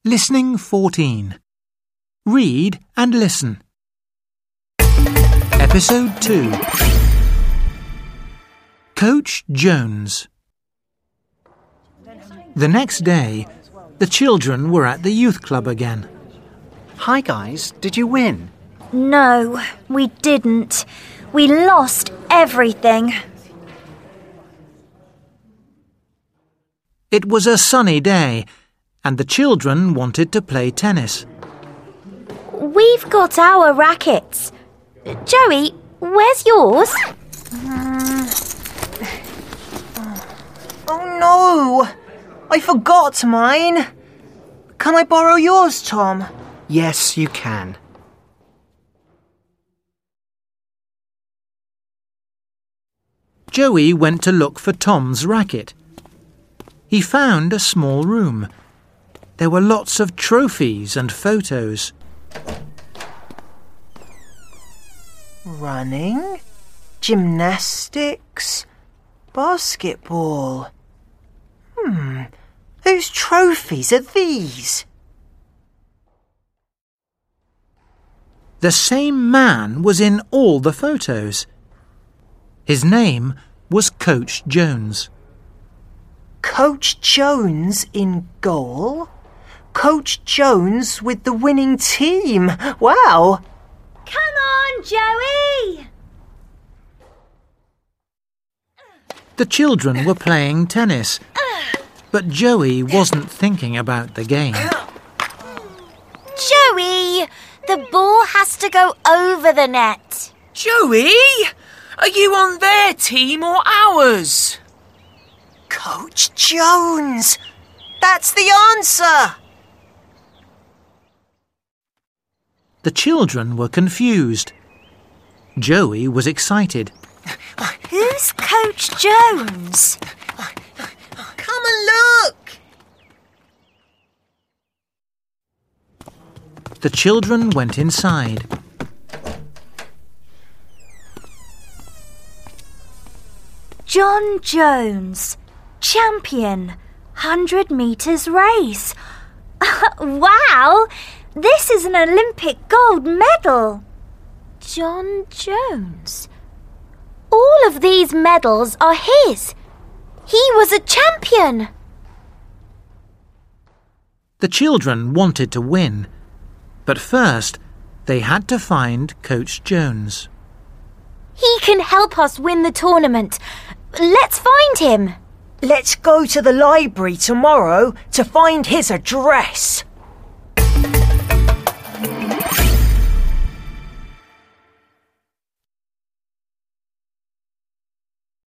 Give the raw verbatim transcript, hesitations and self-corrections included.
Listening fourteen. Read and listen. Episode two. Coach Jones. The next day, the children were at the youth club again. Hi guys, did you win? No, we didn't. We lost everything. It was a sunny day, and the children wanted to play tennis. We've got our rackets. Joey, where's yours? Oh no! I forgot mine. Can I borrow yours, Tom? Yes, you can. Joey went to look for Tom's racket. He found a small room. There were lots of trophies and photos. Running, gymnastics, basketball. Hmm, whose trophies are these? The same man was in all the photos. His name was Coach Jones. Coach Jones in goal? Coach Jones with the winning team. Wow! Come on, Joey! The children were playing tennis, but Joey wasn't thinking about the game. Joey, the ball has to go over the net. Joey, are you on their team or ours? Coach Jones! That's the answer! The children were confused. Joey was excited. Who's Coach Jones? Come and look! The children went inside. John Jones, champion, one hundred metres race. Wow! This is an Olympic gold medal. John Jones. All of these medals are his. He was a champion. The children wanted to win, but first they had to find Coach Jones. He can help us win the tournament. Let's find him. Let's go to the library tomorrow to find his address.